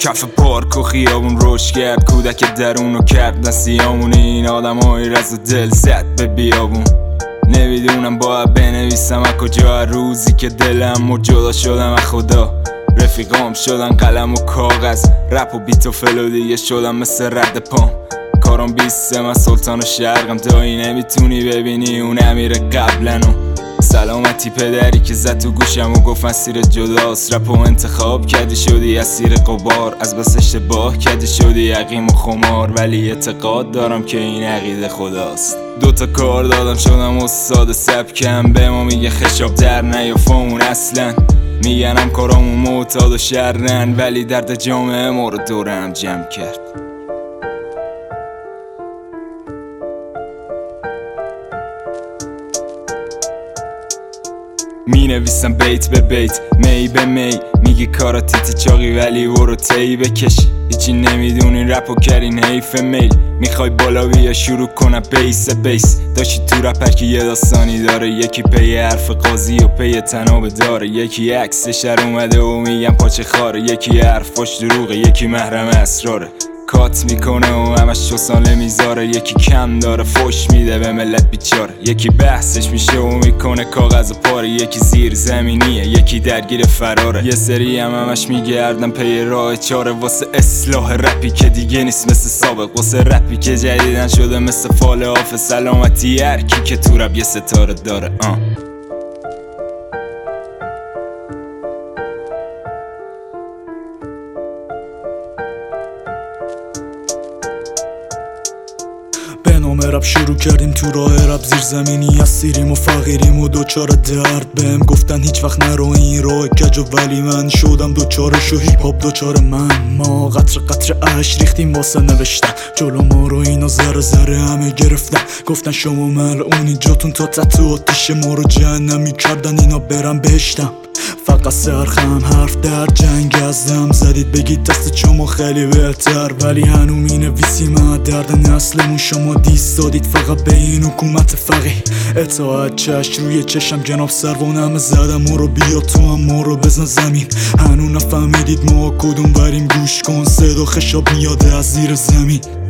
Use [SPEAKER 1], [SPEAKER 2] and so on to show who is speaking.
[SPEAKER 1] کف پارک و خیابون روش کرد، کودک درونو کرد نسیامون. این آدم های رز و دل زد به بیابون. نمیدونم باید بنویسم از کجا، روزی که دلم و جدا شدم از خدا. رفیقام شدن قلم و کاغذ، رپ و بیت و فلو دیگه شدم مثل رد پام. کارم بیسته من سلطان و شرقم، دایی نمیتونی ببینی اون امیر قبلنو. سلامتی پدری که زد تو گوشم و گفت مسیر جداست. رپ و انتخاب کردی شدی اسیر قبار، از بس اشتباه کردی شدی یقیم و خمار. ولی اعتقاد دارم که این عقیده خداست. دوتا کار دادم شدم استاد سبکم، به ما میگه خشاب در نیافامون اصلا. میگنم کارامون معتاد و شرن، ولی درد جامعه ما رو دورم جمع کرد. می نویسم بیت به بیت، می به می. میگی کارا تیتی چاقی ولی برو تی بکش. هیچی نمیدونی رپو کردین حیف میل. میخوای بالا بیا شروع کنم بیس بیس. داشتی تو رپر که یه داستانی داره، یکی پی حرف قاضی و پی تنابه داره. یکی عکس شر اومده و میگم پاچه خاره، یکی حرفاش دروغه، یکی محرم اسراره. کات میکنه و همش چوساله میذاره، یکی کم داره فوش میده به ملت بیچاره. یکی بحثش میشه و میکنه کاغذ و پاره، یکی زیر زمینیه یکی درگیر فراره. یه سری همش میگردن پی راه چاره، واسه اصلاح رپی که دیگه نیست مثل سابق، واسه رپی که جدیدن شده مثل فال آف. سلامتی هر کی که تو رپ یه ستاره داره.
[SPEAKER 2] به نام رپ شروع کردیم تو راه رپ، زیر زمینی اسیریم و فقیریم و دوچار درد. بهم گفتن هیچ وقت نرو این راه کجا، ولی من شدم دوچارش و هیپ هاپ دوچار من. ما قطر قطر اش ریختیم واسه نوشتن، جلو ما رو اینا ذره ذره همه گرفتن. گفتن شما ملعونی جاتون تا تتو آتیش، ما رو جهنمی کردن اینا برم بهشتم. فقط سرخم حرف در جنگ ازم زدید، بگید دست شما خیلی بهتر، ولی هنو می نویسیم درد نسلمون. شما دیست دادید فقط به این حکومت فقیه. اطاعت چشم روی چشم جناب سروانم زدم ما رو، بیا تو هم ما رو بزن زمین. هنو نفهمیدید ما کدوم بریم، گوش کن صدا خشاب میاد از زیر زمین.